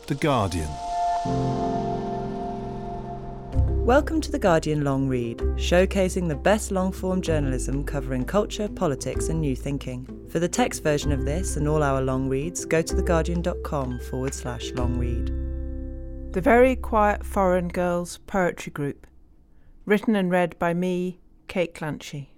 The Guardian. Welcome to The Guardian Long Read, showcasing the best long-form journalism covering culture, politics and new thinking. For the text version of this and all our long reads, go to theguardian.com/long-read. The Very Quiet Foreign Girls Poetry Group. Written and read by me, Kate Clanchy.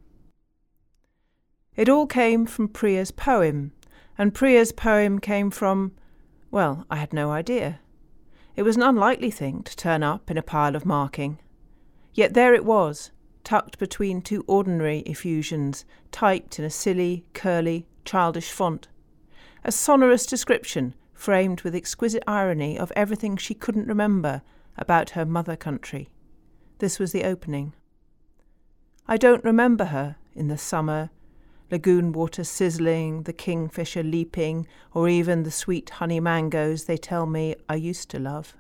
It all came from Priya's poem, and Priya's poem came from, well, I had no idea. It was an unlikely thing to turn up in a pile of marking. Yet there it was, tucked between two ordinary effusions, typed in a silly, curly, childish font. A sonorous description framed with exquisite irony of everything she couldn't remember about her mother country. This was the opening. I don't remember her in the summer, lagoon water sizzling, the kingfisher leaping, or even the sweet honey mangoes they tell me I used to love.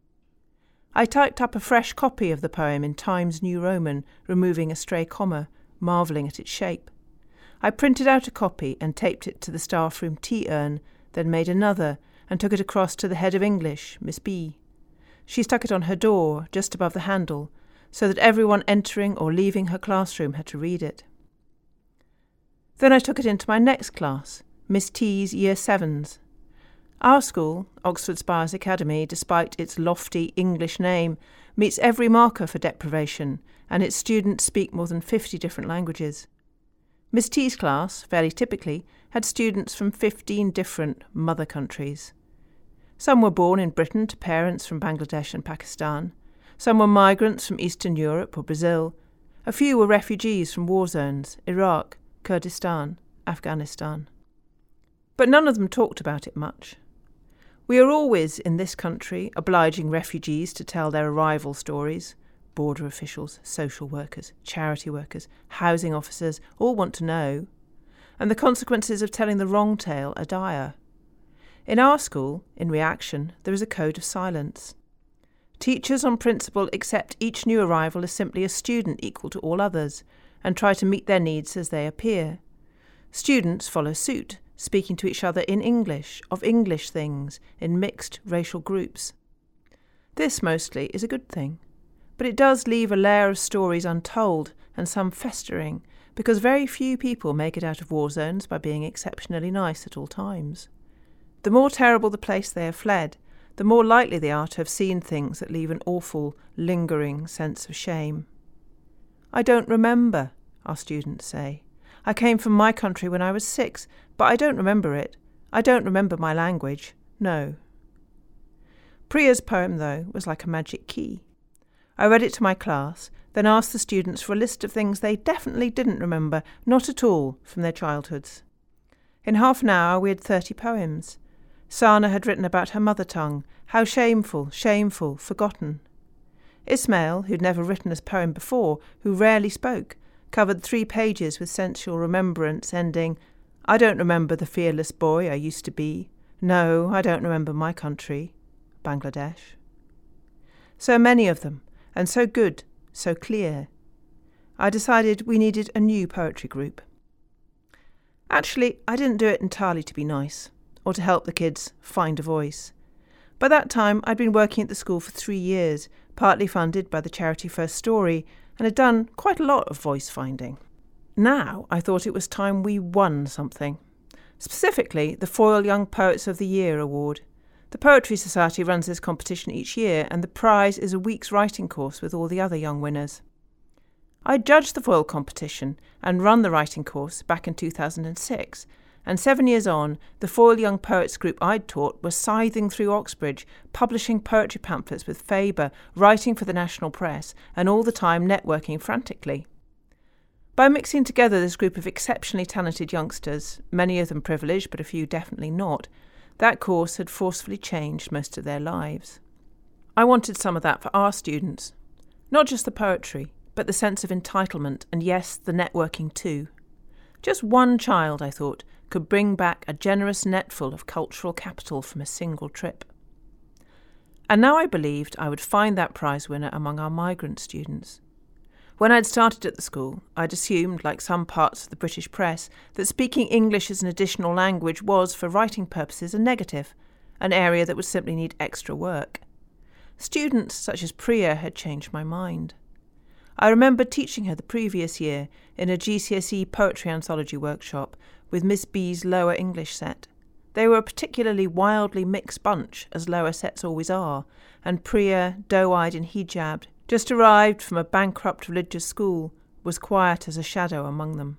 I typed up a fresh copy of the poem in Times New Roman, removing a stray comma, marvelling at its shape. I printed out a copy and taped it to the staff room tea urn, then made another and took it across to the head of English, Miss B. She stuck it on her door, just above the handle, so that everyone entering or leaving her classroom had to read it. Then I took it into my next class, Miss T's Year 7s. Our school, Oxford Spires Academy, despite its lofty English name, meets every marker for deprivation, and its students speak more than 50 different languages. Miss T's class, fairly typically, had students from 15 different mother countries. Some were born in Britain to parents from Bangladesh and Pakistan. Some were migrants from Eastern Europe or Brazil. A few were refugees from war zones, Iraq, Kurdistan, Afghanistan. But none of them talked about it much. We are always, in this country, obliging refugees to tell their arrival stories. Border officials, social workers, charity workers, housing officers all want to know. And the consequences of telling the wrong tale are dire. In our school, in reaction, there is a code of silence. Teachers on principle accept each new arrival as simply a student equal to all others, and try to meet their needs as they appear. Students follow suit, speaking to each other in English, of English things, in mixed racial groups. This, mostly, is a good thing, but it does leave a layer of stories untold and some festering, because very few people make it out of war zones by being exceptionally nice at all times. The more terrible the place they have fled, the more likely they are to have seen things that leave an awful, lingering sense of shame. I don't remember, our students say. I came from my country when I was 6, but I don't remember it. I don't remember my language. No. Priya's poem, though, was like a magic key. I read it to my class, then asked the students for a list of things they definitely didn't remember, not at all, from their childhoods. In half an hour we had 30 poems. Sana had written about her mother tongue. How shameful, shameful, forgotten. Ismail, who'd never written a poem before, who rarely spoke, covered 3 pages with sensual remembrance ending, I don't remember the fearless boy I used to be. No, I don't remember my country, Bangladesh. So many of them, and so good, so clear. I decided we needed a new poetry group. Actually, I didn't do it entirely to be nice, or to help the kids find a voice. By that time, I'd been working at the school for 3 years, partly funded by the charity First Story, and had done quite a lot of voice finding. Now I thought it was time we won something. Specifically, the Foyle Young Poets of the Year award. The Poetry Society runs this competition each year, and the prize is a week's writing course with all the other young winners. I judged the Foyle competition and run the writing course back in 2006, and 7 years on, the Foyle Young Poets group I'd taught was scything through Oxbridge, publishing poetry pamphlets with Faber, writing for the national press, and all the time networking frantically. By mixing together this group of exceptionally talented youngsters, many of them privileged but a few definitely not, that course had forcefully changed most of their lives. I wanted some of that for our students. Not just the poetry, but the sense of entitlement, and yes, the networking too. Just one child, I thought, could bring back a generous netful of cultural capital from a single trip. And now I believed I would find that prize winner among our migrant students. When I'd started at the school, I'd assumed, like some parts of the British press, that speaking English as an additional language was, for writing purposes, a negative. an area that would simply need extra work. Students such as Priya had changed my mind. I remembered teaching her the previous year in a GCSE poetry anthology workshop with Miss B's lower English set. They were a particularly wildly mixed bunch, as lower sets always are, and Priya, doe-eyed and hijabbed, just arrived from a bankrupt religious school, was quiet as a shadow among them.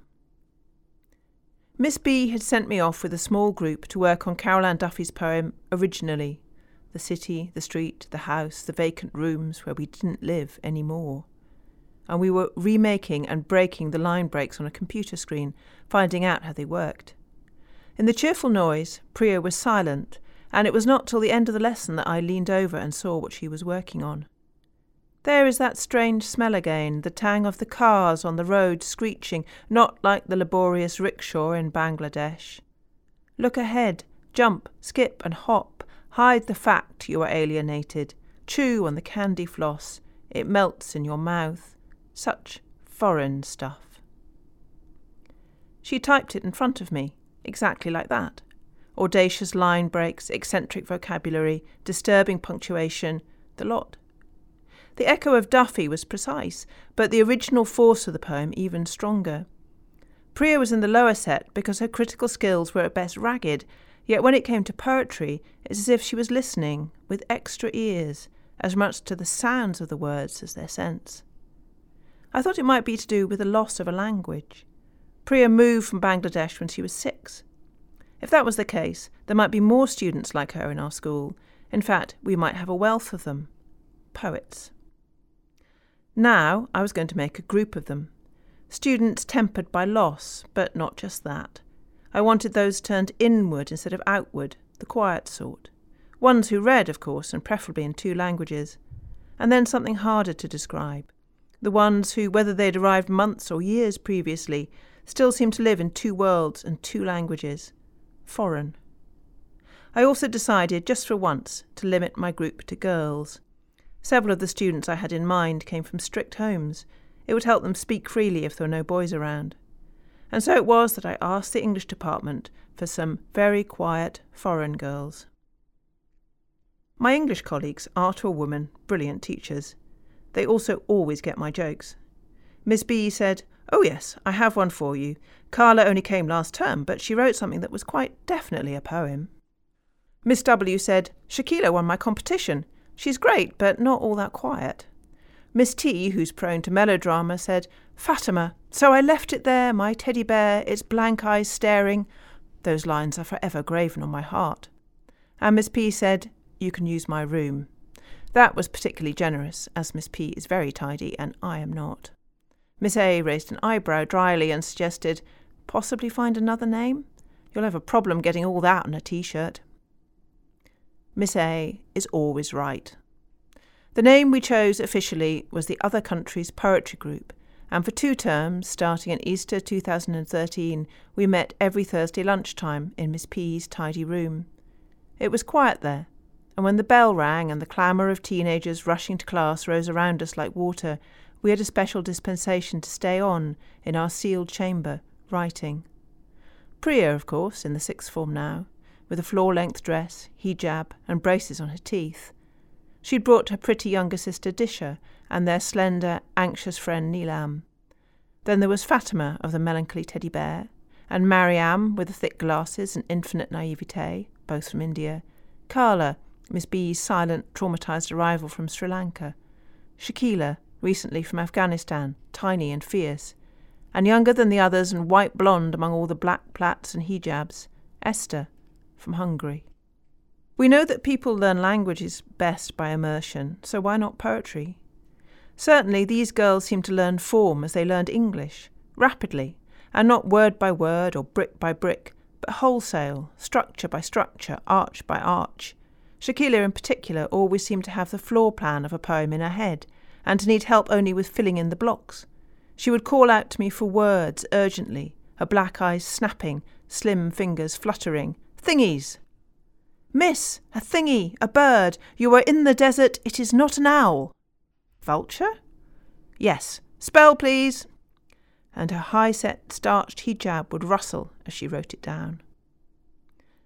Miss B had sent me off with a small group to work on Carol Ann Duffy's poem Originally, the city, the street, the house, the vacant rooms where we didn't live anymore. And we were remaking and breaking the line breaks on a computer screen, finding out how they worked. In the cheerful noise, Priya was silent, and it was not till the end of the lesson that I leaned over and saw what she was working on. There is that strange smell again, the tang of the cars on the road screeching, not like the laborious rickshaw in Bangladesh. Look ahead, jump, skip and hop, hide the fact you are alienated, chew on the candy floss, it melts in your mouth. Such foreign stuff. She typed it in front of me, exactly like that. Audacious line breaks, eccentric vocabulary, disturbing punctuation, the lot. The echo of Duffy was precise, but the original force of the poem even stronger. Priya was in the lower set because her critical skills were at best ragged, yet when it came to poetry, it's as if she was listening, with extra ears, as much to the sounds of the words as their sense. I thought it might be to do with the loss of a language. Priya moved from Bangladesh when she was 6. If that was the case, there might be more students like her in our school. In fact, we might have a wealth of them. Poets. Now I was going to make a group of them. Students tempered by loss, but not just that. I wanted those turned inward instead of outward, the quiet sort. Ones who read, of course, and preferably in 2 languages. And then something harder to describe. The ones who, whether they'd arrived months or years previously, still seemed to live in 2 worlds and 2 languages. Foreign. I also decided, just for once, to limit my group to girls. Several of the students I had in mind came from strict homes. It would help them speak freely if there were no boys around. And so it was that I asked the English department for some very quiet foreign girls. My English colleagues are, to a woman, brilliant teachers. They also always get my jokes. Miss B said, "Oh yes, I have one for you. Carla only came last term, but she wrote something that was quite definitely a poem." Miss W said, "Shakila won my competition. She's great, but not all that quiet." Miss T, who's prone to melodrama, said, "Fatima, so I left it there, my teddy bear, its blank eyes staring." Those lines are forever graven on my heart. And Miss P said, "You can use my room." That was particularly generous, as Miss P is very tidy and I am not. Miss A raised an eyebrow dryly and suggested, "Possibly find another name? You'll have a problem getting all that on a T-shirt." Miss A is always right. The name we chose officially was the Other Countries Poetry Group, and for 2 terms, starting in Easter 2013, we met every Thursday lunchtime in Miss P's tidy room. It was quiet there, and when the bell rang and the clamour of teenagers rushing to class rose around us like water, we had a special dispensation to stay on in our sealed chamber, writing. Priya, of course, in the 6th form now, with a floor-length dress, hijab and braces on her teeth. She'd brought her pretty younger sister Disha and their slender, anxious friend Neelam. Then there was Fatima of the melancholy teddy bear, and Mariam with the thick glasses and infinite naivete, both from India, Carla, Miss B's silent, traumatised arrival from Sri Lanka, Shakila, recently from Afghanistan, tiny and fierce, and younger than the others and white blonde among all the black plaits and hijabs, Esther, from Hungary. We know that people learn languages best by immersion, so why not poetry? Certainly these girls seemed to learn form as they learned English, rapidly, and not word by word or brick by brick, but wholesale, structure by structure, arch by arch. Shakila in particular always seemed to have the floor plan of a poem in her head, and to need help only with filling in the blocks. She would call out to me for words urgently, her black eyes snapping, slim fingers fluttering. "Thingies!" "Miss, a thingy, a bird. You are in the desert, it is not an owl." "Vulture?" "Yes. Spell, please." And her high-set, starched hijab would rustle as she wrote it down.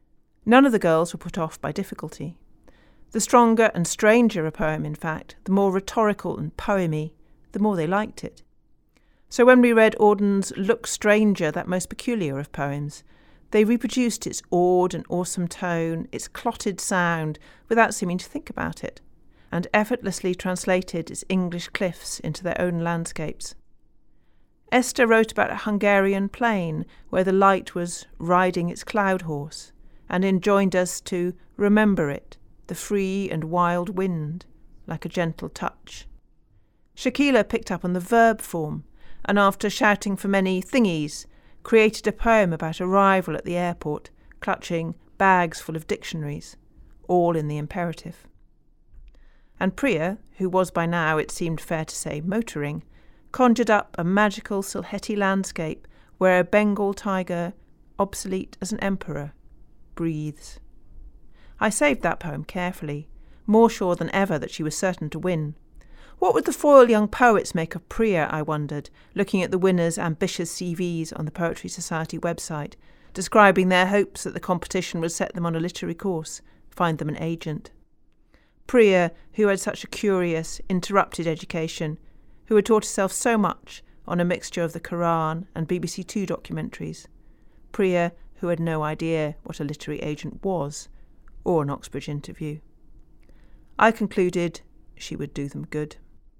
None of the girls were put off by difficulty. The stronger and stranger a poem, in fact, the more rhetorical and poemy, the more they liked it. So when we read Auden's Look Stranger, that most peculiar of poems, they reproduced its awed and awesome tone, its clotted sound, without seeming to think about it, and effortlessly translated its English cliffs into their own landscapes. Esther wrote about a Hungarian plain where the light was riding its cloud horse, and enjoined us to remember it, the free and wild wind, like a gentle touch. Shakila picked up on the verb form, and after shouting for many thingies, created a poem about arrival at the airport, clutching bags full of dictionaries, all in the imperative. And Priya, who was by now, it seemed fair to say, motoring, conjured up a magical Sylheti landscape where a Bengal tiger, obsolete as an emperor, breathes. I saved that poem carefully, more sure than ever that she was certain to win. What would the foil young poets make of Priya, I wondered, looking at the winners' ambitious CVs on the Poetry Society website, describing their hopes that the competition would set them on a literary course, find them an agent. Priya, who had such a curious, interrupted education, who had taught herself so much on a mixture of the Quran and BBC Two documentaries. Priya, who had no idea what a literary agent was, or an Oxbridge interview. I concluded she would do them good.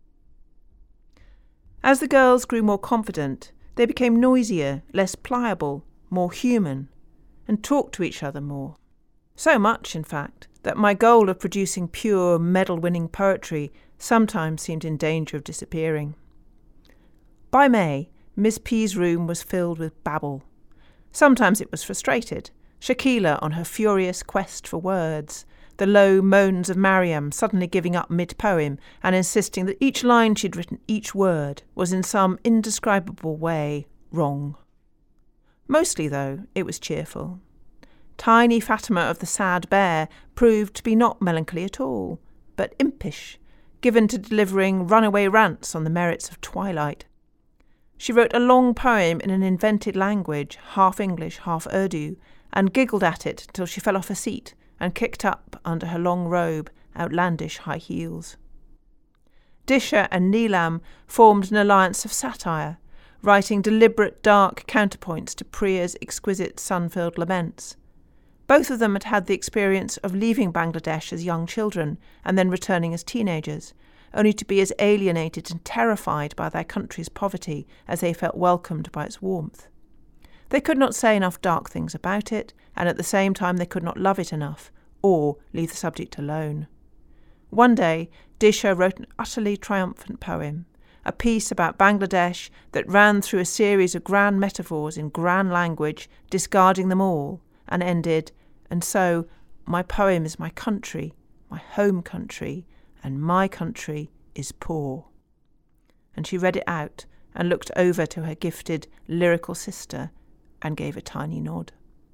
As the girls grew more confident, they became noisier, less pliable, more human, and talked to each other more. So much, in fact, that my goal of producing pure, medal-winning poetry sometimes seemed in danger of disappearing. By May, Miss P's room was filled with babble. Sometimes it was frustrated, Shakila on her furious quest for words, the low moans of Mariam suddenly giving up mid-poem and insisting that each line she'd written, each word, was in some indescribable way wrong. Mostly, though, it was cheerful. Tiny Fatima of the Sad Bear proved to be not melancholy at all, but impish, given to delivering runaway rants on the merits of twilight. She wrote a long poem in an invented language, half English, half Urdu, and giggled at it till she fell off her seat and kicked up under her long robe outlandish high heels. Disha and Neelam formed an alliance of satire, writing deliberate dark counterpoints to Priya's exquisite sun-filled laments. Both of them had had the experience of leaving Bangladesh as young children and then returning as teenagers, only to be as alienated and terrified by their country's poverty as they felt welcomed by its warmth. They could not say enough dark things about it, and at the same time they could not love it enough, or leave the subject alone. One day, Disha wrote an utterly triumphant poem, a piece about Bangladesh that ran through a series of grand metaphors in grand language, discarding them all, and ended, and so, my poem is my country, my home country, and my country is poor. And she read it out and looked over to her gifted lyrical sister and gave a tiny nod.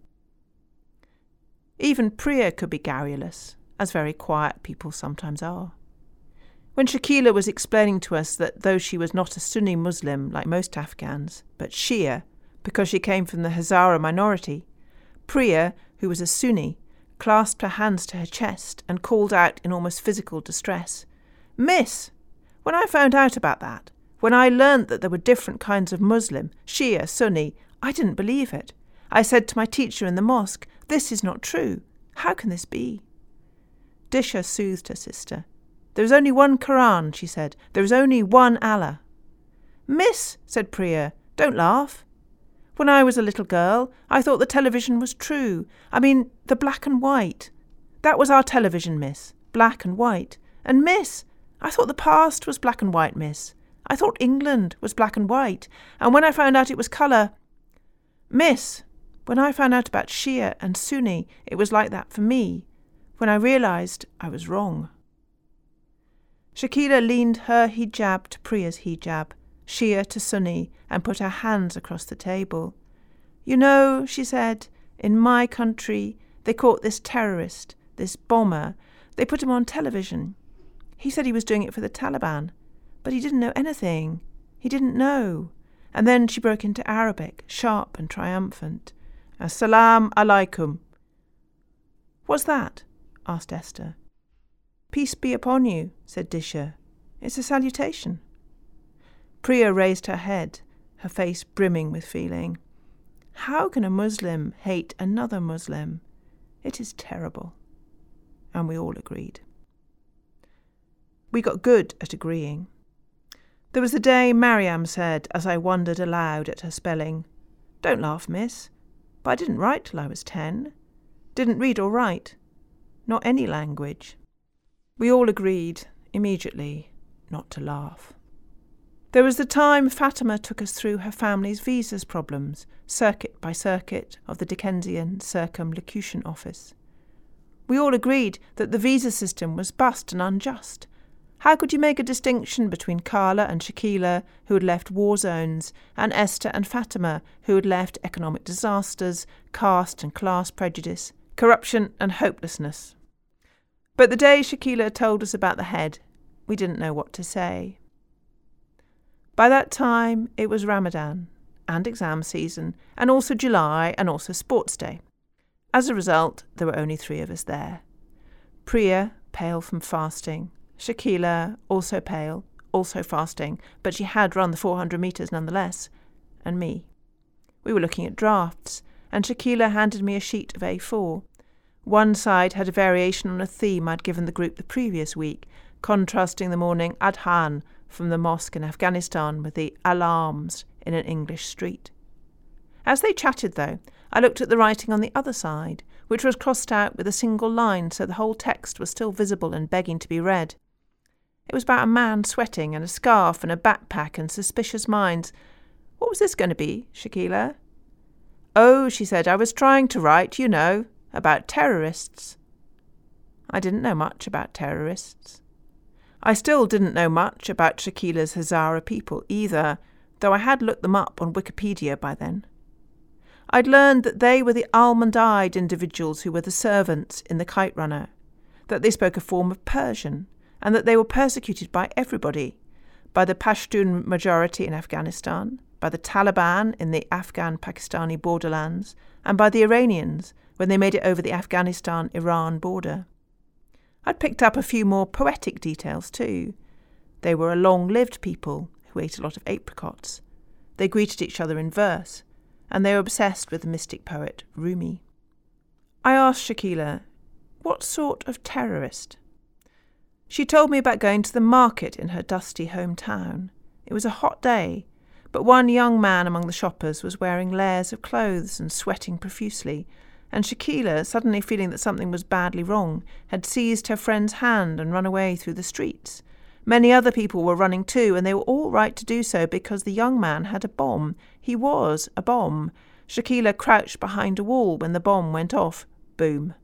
Even Priya could be garrulous, as very quiet people sometimes are. When Shakila was explaining to us that though she was not a Sunni Muslim like most Afghans, but Shia, because she came from the Hazara minority, Priya, who was a Sunni, clasped her hands to her chest and called out in almost physical distress, "Miss, when I found out about that, when I learnt that there were different kinds of Muslim, Shia, Sunni, I didn't believe it. I said to my teacher in the mosque, 'This is not true. How can this be?'" Disha soothed her sister. "There is only one Quran," she said. "There is only one Allah." "Miss," said Priya, "don't laugh. When I was a little girl, I thought the television was true. I mean, the black and white. That was our television, miss, black and white. And, miss, I thought the past was black and white, miss. I thought England was black and white. And when I found out it was colour... Miss, when I found out about Shia and Sunni, it was like that for me, when I realised I was wrong." Shakila leaned her hijab to Priya's hijab, Shia to Sunni, and put her hands across the table. "You know," she said, "in my country they caught this terrorist, this bomber. They put him on television. He said he was doing it for the Taliban, but he didn't know anything. He didn't know." And then she broke into Arabic, sharp and triumphant. "Assalamu alaikum." "What's that?" asked Esther. "Peace be upon you," said Disha. "It's a salutation." Priya raised her head, her face brimming with feeling. How can a Muslim hate another Muslim? It is terrible. And we all agreed. We got good at agreeing. There was the day Mariam said, as I wondered aloud at her spelling, "Don't laugh, miss, but I didn't write till I was 10. Didn't read or write. Not any language." We all agreed, immediately, not to laugh. There was the time Fatima took us through her family's visas problems, circuit by circuit of the Dickensian Circumlocution Office. We all agreed that the visa system was bust and unjust. How could you make a distinction between Carla and Shakila, who had left war zones, and Esther and Fatima, who had left economic disasters, caste and class prejudice, corruption and hopelessness? But the day Shakila told us about the head, we didn't know what to say. By that time, it was Ramadan, and exam season, and also July, and also sports day. As a result, there were only 3 of us there. Priya, pale from fasting. Shakila, also pale, also fasting, but she had run the 400 metres nonetheless. And me. We were looking at drafts, and Shakila handed me a sheet of A4. One side had a variation on a theme I'd given the group the previous week, contrasting the morning adhan from the mosque in Afghanistan with the alarms in an English street. As they chatted, though, I looked at the writing on the other side, which was crossed out with a single line so the whole text was still visible and begging to be read. It was about a man sweating and a scarf and a backpack and suspicious minds. What was this going to be, Shakila? "Oh," she said, "I was trying to write, you know, about terrorists." I didn't know much about terrorists. I still didn't know much about Shakila's Hazara people either, though I had looked them up on Wikipedia by then. I'd learned that they were the almond-eyed individuals who were the servants in the Kite Runner, that they spoke a form of Persian, and that they were persecuted by everybody, by the Pashtun majority in Afghanistan, by the Taliban in the Afghan-Pakistani borderlands, and by the Iranians when they made it over the Afghanistan-Iran border. I'd picked up a few more poetic details too. They were a long-lived people who ate a lot of apricots. They greeted each other in verse, and they were obsessed with the mystic poet Rumi. I asked Shakila, what sort of terrorist? She told me about going to the market in her dusty hometown. It was a hot day, but one young man among the shoppers was wearing layers of clothes and sweating profusely, and Shakila, suddenly feeling that something was badly wrong, had seized her friend's hand and run away through the streets. Many other people were running too, and they were all right to do so because the young man had a bomb. He was a bomb. Shakila crouched behind a wall when the bomb went off. Boom.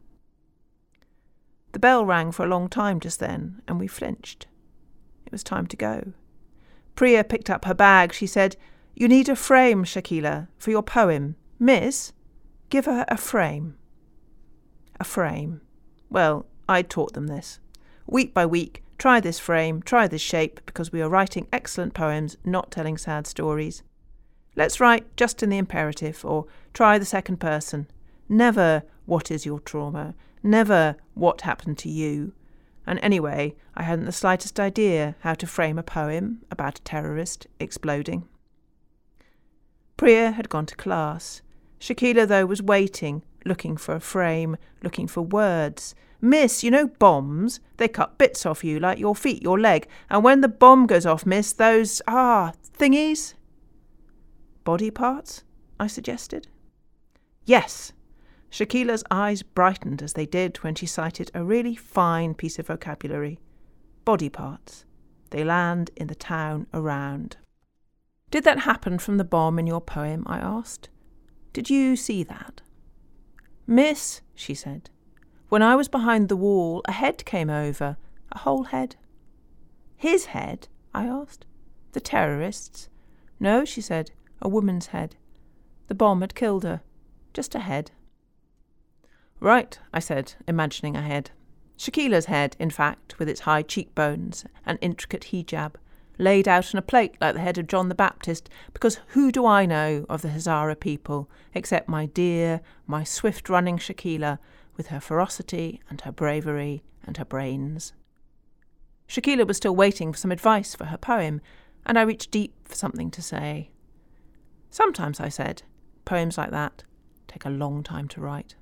The bell rang for a long time just then, and we flinched. It was time to go. Priya picked up her bag. She said, "You need a frame, Shakila, for your poem. Miss, give her a frame." A frame. Well, I'd taught them this. Week by week, try this frame, try this shape, because we are writing excellent poems, not telling sad stories. Let's write just in the imperative, or try the second person. Never, what is your trauma? Never, what happened to you? And anyway, I hadn't the slightest idea how to frame a poem about a terrorist exploding. Priya had gone to class. Shakila, though, was waiting, looking for a frame, looking for words. "Miss, you know bombs? They cut bits off you, like your feet, your leg. And when the bomb goes off, miss, those, thingies?" "Body parts?" I suggested. "Yes." Shakila's eyes brightened as they did when she cited a really fine piece of vocabulary. Body parts. They land in the town around. "Did that happen from the bomb in your poem?" I asked. "Did you see that?" "Miss," she said, "when I was behind the wall, a head came over, a whole head." "His head?" I asked. "The terrorists?" "No," she said, "a woman's head. The bomb had killed her. Just a head." "Right," I said, imagining a head. Shakila's head, in fact, with its high cheekbones and intricate hijab, laid out on a plate like the head of John the Baptist, because who do I know of the Hazara people except my dear, my swift-running Shakila, with her ferocity and her bravery and her brains. Shakila was still waiting for some advice for her poem, and I reached deep for something to say. Sometimes, I said, poems like that take a long time to write.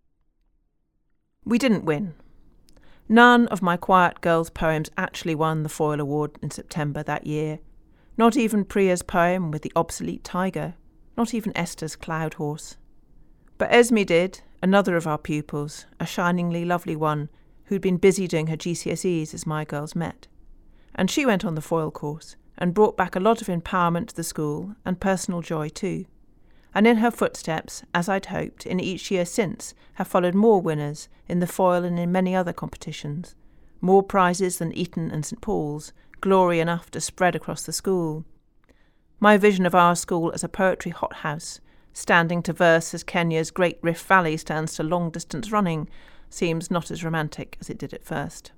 We didn't win. None of my Quiet Girls poems actually won the Foyle Award in September that year. Not even Priya's poem with the obsolete tiger. Not even Esther's Cloud Horse. But Esme did, another of our pupils, a shiningly lovely one, who'd been busy doing her GCSEs as my girls met. And she went on the Foyle course and brought back a lot of empowerment to the school and personal joy too. And in her footsteps, as I'd hoped, in each year since, have followed more winners in the Foyle and in many other competitions. More prizes than Eton and St Paul's, glory enough to spread across the school. My vision of our school as a poetry hothouse, standing to verse as Kenya's Great Rift Valley stands to long-distance running, seems not as romantic as it did at first.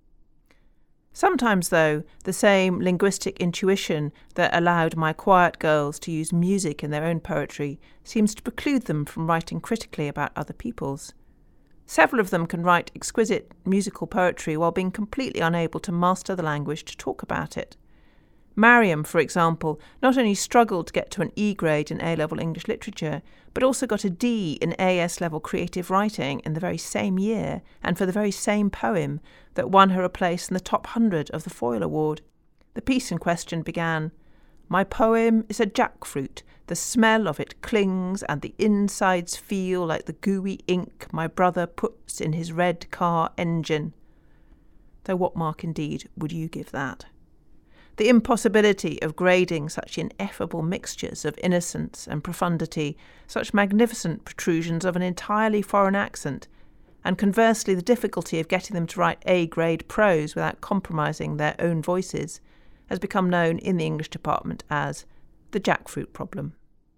Sometimes, though, the same linguistic intuition that allowed my Quiet Girls to use music in their own poetry seems to preclude them from writing critically about other people's. Several of them can write exquisite musical poetry while being completely unable to master the language to talk about it. Mariam, for example, not only struggled to get to an E grade in A-level English literature, but also got a D in AS-level creative writing in the very same year and for the very same poem that won her a place in the top 100 of the Foyle Award. The piece in question began, "My poem is a jackfruit. The smell of it clings and the insides feel like the gooey ink my brother puts in his red car engine." Though what mark indeed would you give that? The impossibility of grading such ineffable mixtures of innocence and profundity, such magnificent protrusions of an entirely foreign accent, and conversely the difficulty of getting them to write A-grade prose without compromising their own voices, has become known in the English department as the jackfruit problem.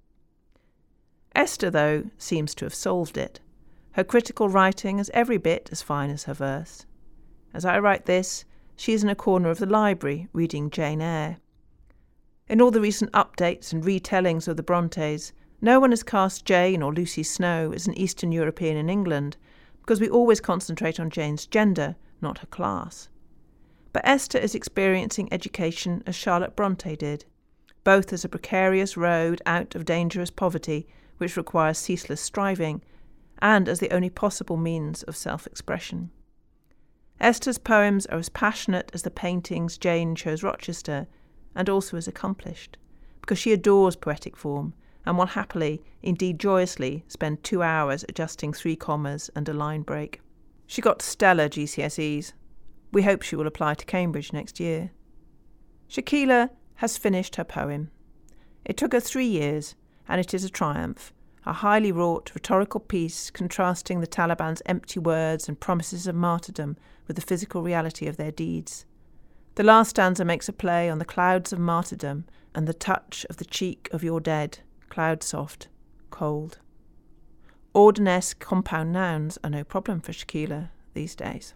Esther, though, seems to have solved it. Her critical writing is every bit as fine as her verse. As I write this, she is in a corner of the library reading Jane Eyre. In all the recent updates and retellings of the Brontes, no one has cast Jane or Lucy Snow as an Eastern European in England, because we always concentrate on Jane's gender, not her class. But Esther is experiencing education as Charlotte Bronte did, both as a precarious road out of dangerous poverty which requires ceaseless striving, and as the only possible means of self-expression. Esther's poems are as passionate as the paintings Jane chose Rochester, and also as accomplished, because she adores poetic form, and will happily, indeed joyously, spend 2 hours adjusting 3 commas and a line break. She got stellar GCSEs. We hope she will apply to Cambridge next year. Shakila has finished her poem. It took her 3 years, and it is a triumph, a highly wrought rhetorical piece contrasting the Taliban's empty words and promises of martyrdom with the physical reality of their deeds. The last stanza makes a play on the clouds of martyrdom and the touch of the cheek of your dead, cloud soft, cold. Ordinesque compound nouns are no problem for Shakila these days.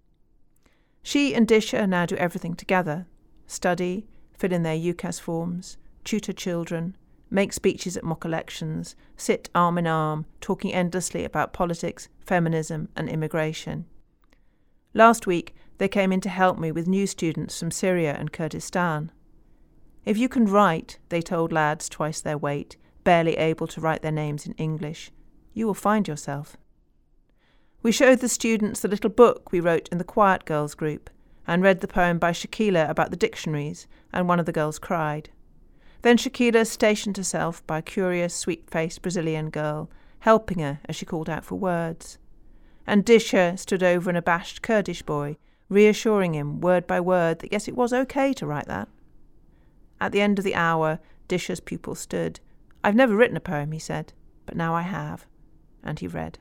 She and Disha now do everything together: study, fill in their UCAS forms, tutor children, make speeches at mock elections, sit arm in arm, talking endlessly about politics, feminism and immigration. Last week, they came in to help me with new students from Syria and Kurdistan. If you can write, they told lads twice their weight, barely able to write their names in English, you will find yourself. We showed the students the little book we wrote in the Quiet Girls group, and read the poem by Shakila about the dictionaries, and one of the girls cried. Then Shakila stationed herself by a curious, sweet-faced Brazilian girl, helping her as she called out for words. And Disha stood over an abashed Kurdish boy, reassuring him word by word that yes, it was okay to write that. At the end of the hour, Disha's pupil stood. "I've never written a poem," he said, "but now I have." And he read.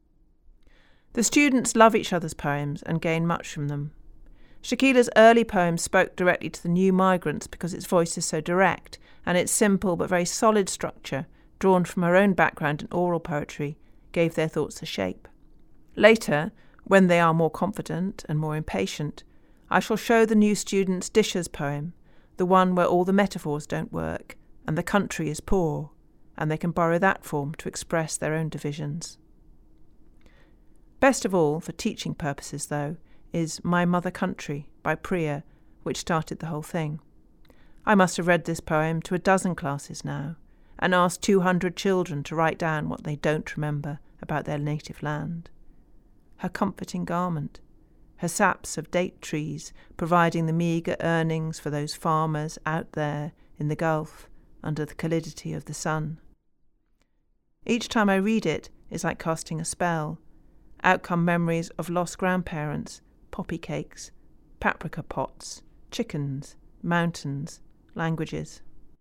The students love each other's poems and gain much from them. Shakila's early poem spoke directly to the new migrants because its voice is so direct, and its simple but very solid structure, drawn from her own background in oral poetry, gave their thoughts a shape. Later, when they are more confident and more impatient, I shall show the new students Disha's poem, the one where all the metaphors don't work, and the country is poor, and they can borrow that form to express their own divisions. Best of all, for teaching purposes though, is My Mother Country by Priya, which started the whole thing. I must have read this poem to 12 classes now, and asked 200 children to write down what they don't remember about their native land. Her comforting garment, her saps of date trees providing the meagre earnings for those farmers out there in the Gulf under the calidity of the sun. Each time I read it is like casting a spell. Out come memories of lost grandparents, poppy cakes, paprika pots, chickens, mountains, languages.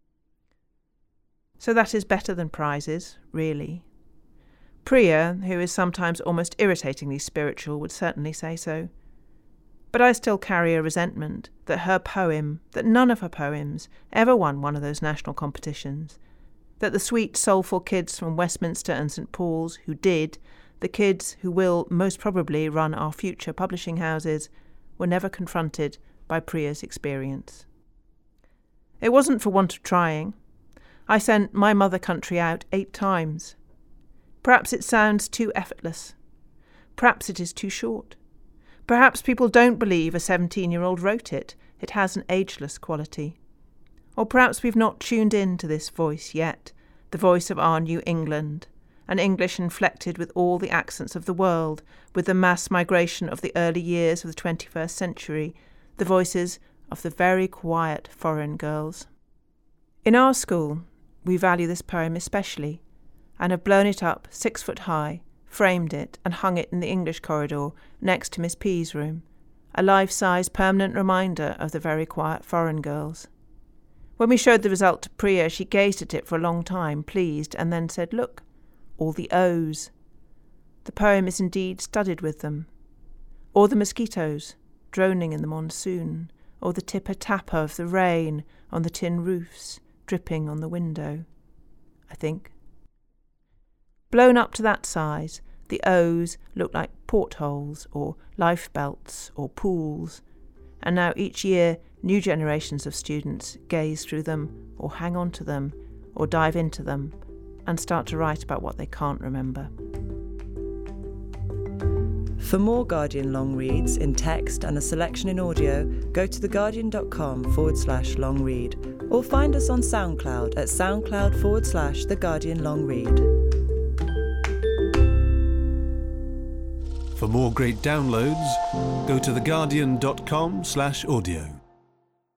So that is better than prizes, really. Priya, who is sometimes almost irritatingly spiritual, would certainly say so. But I still carry a resentment that her poem, that none of her poems, ever won one of those national competitions, that the sweet, soulful kids from Westminster and St Paul's who did, the kids who will most probably run our future publishing houses, were never confronted by Priya's experience. It wasn't for want of trying. I sent My Mother Country out 8 times. Perhaps it sounds too effortless. Perhaps it is too short. Perhaps people don't believe a 17-year-old wrote it. It has an ageless quality. Or perhaps we've not tuned in to this voice yet, the voice of our New England, an English inflected with all the accents of the world, with the mass migration of the early years of the 21st century, the voices of the very quiet foreign girls. In our school, we value this poem especially, and have blown it up 6 foot high, framed it and hung it in the English corridor next to Miss P's room, a life-size permanent reminder of the very quiet foreign girls. When we showed the result to Priya, she gazed at it for a long time, pleased, and then said, "Look, all the O's." The poem is indeed studded with them. Or the mosquitoes, droning in the monsoon, or the tipper-tapper of the rain on the tin roofs, dripping on the window, I think. Blown up to that size, the O's look like portholes or lifebelts or pools, and now each year new generations of students gaze through them or hang on to them or dive into them and start to write about what they can't remember. For more Guardian long reads in text and a selection in audio, go to theguardian.com/long read or find us on SoundCloud at soundcloud/The Guardian Long Read. For more great downloads, go to theguardian.com/audio.